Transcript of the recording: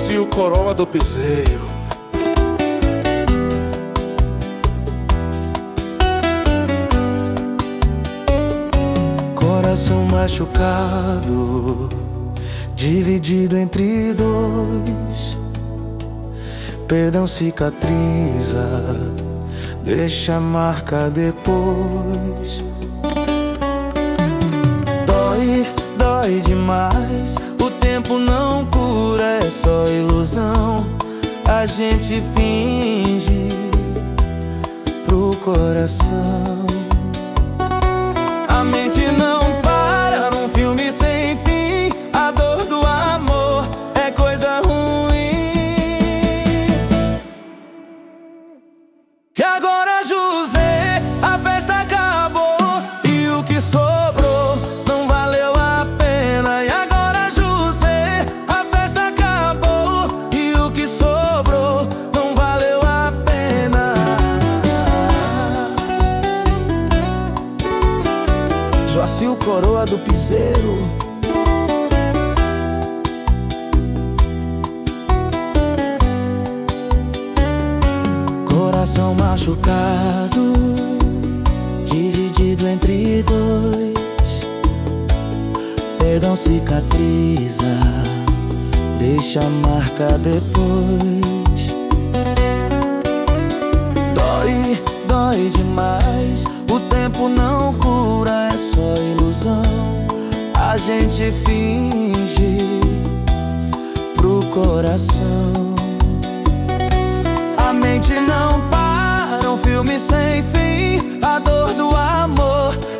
Joaci, coroa do piseiro. Coração machucado, dividido entre dois. Perdão cicatriza, deixa marca depois. Dói, dói demais. O tempo não cura, é só ilusão. A gente finge pro coração. A mente não para num filme sem fim. A dor do amor é coisa ruim. E agora, José, a festa acabou e o que sobrou não valeu a pena. E agora, José, a festa acabou e o que sobrou não valeu a pena. Joaci, coroa do piseiro. Coração machucado, dividido entre dois. Perdão cicatriza, deixa marca depois. Dói, dói demais. O tempo não cura, é só ilusão. A gente finge pro coração. A mente não para, um filme sem fim. A dor do amor